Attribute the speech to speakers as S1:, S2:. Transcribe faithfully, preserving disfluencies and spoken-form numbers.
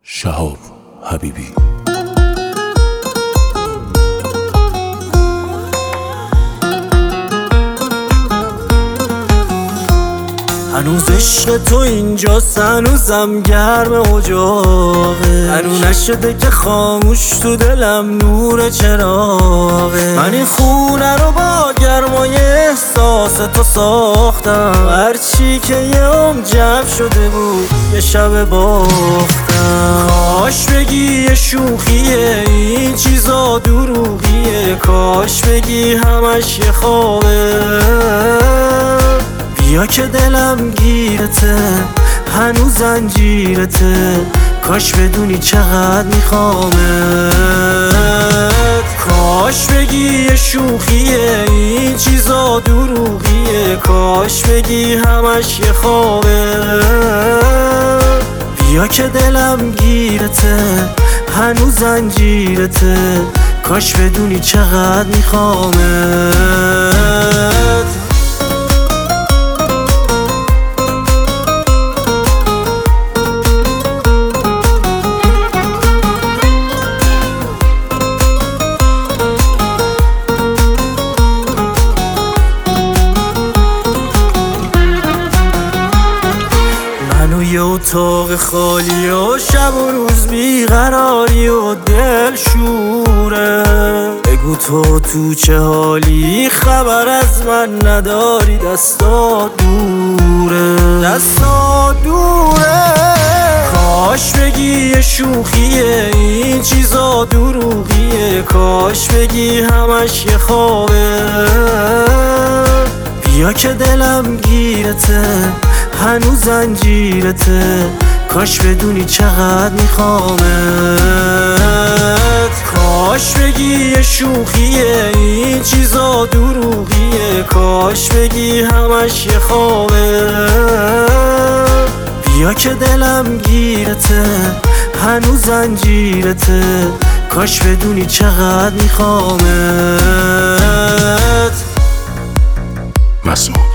S1: شهاب حبیبی.
S2: هنوز عشق تو اینجاست، هنوزم گرم اجاقه، هنوز نشده که خاموش تو دلم نور چراغه. من این خونه رو با گرمای احساس تو ساختم، هرچی که یه عمر جمع شده بود یه شب باختم. کاش بگی یه شوخیه، این چیزا دروغیه، کاش بگی همش یه خوابه. بیا که دلم گیرته، هنوز زنجیرته، کاش بدونی چقدر میخوامت. کاش بگی یه شوخیه، این چیزا دروغیه، کاش بگی همش یه خوابه. بیا که دلم گیرته، هنوز زنجیرته، کاش بدونی چقدر میخوامت. یه اتاق خالی و شب و روز بیقراری و دل شوره. بگو تو تو چه حالی، خبر از من نداری، دستا دوره، دستا دوره. کاش بگی یه شوخیه، این چیزا دروغیه، کاش بگی همش یه خوابه. بیا که دلم گیرته، هنوز زنجیرته، کاش بدونی چقدر میخوامت. کاش بگی یه شوخیه، این چیزا دروغیه، کاش بگی همش یه خوابه. بیا که دلم گیرته، هنوز زنجیرته، کاش بدونی چقدر میخوامت.
S1: مسعود.